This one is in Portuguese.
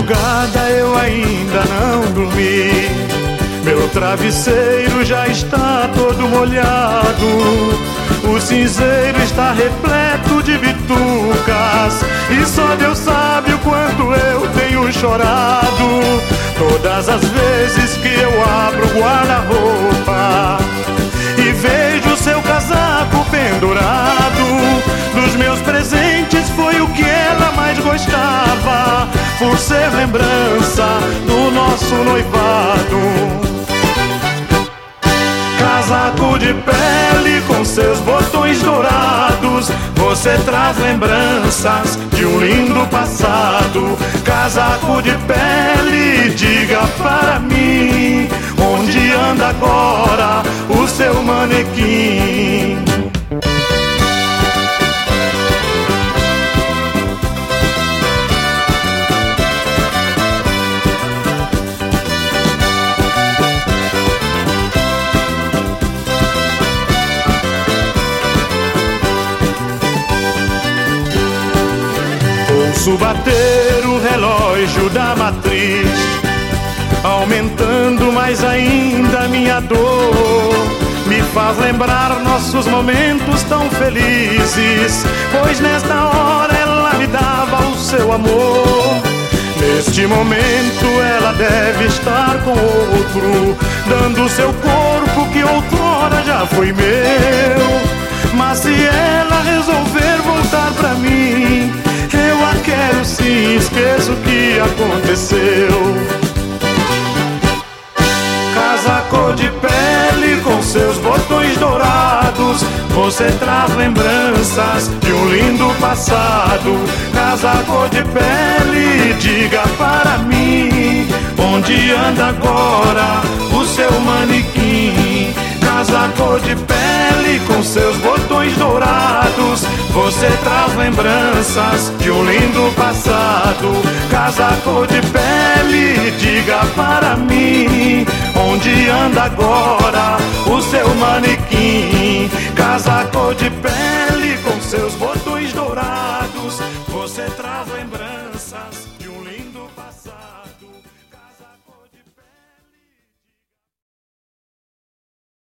madrugada eu ainda não dormi. Meu travesseiro já está todo molhado, o cinzeiro está repleto de bitucas, e só Deus sabe o quanto eu tenho chorado todas as vezes que eu abro o guarda-roupa e vejo seu casaco pendurado. Dos meus presentes foi o que ela mais gostava, por ser lembrança do nosso noivado. Casaco de pele com seus botões dourados, você traz lembranças de um lindo passado. Casaco de pele, diga para mim, onde anda agora o seu manequim? Ouço bater o relógio da matriz, aumentando mais ainda minha dor. Me faz lembrar nossos momentos tão felizes, pois nesta hora ela me dava o seu amor. Neste momento ela deve estar com outro, dando seu corpo que outrora já foi meu. Mas se ela resolver voltar pra mim, eu a quero sim, esqueço o que aconteceu. Casaco de pele com seus botões dourados, você traz lembranças de um lindo passado. Casaco de pele, diga para mim, onde anda agora o seu manequim? Casaco de pele com seus botões dourados, você traz lembranças de um lindo passado. Casaco de pele, diga para mim, onde anda agora o seu manequim? Casaco de pele.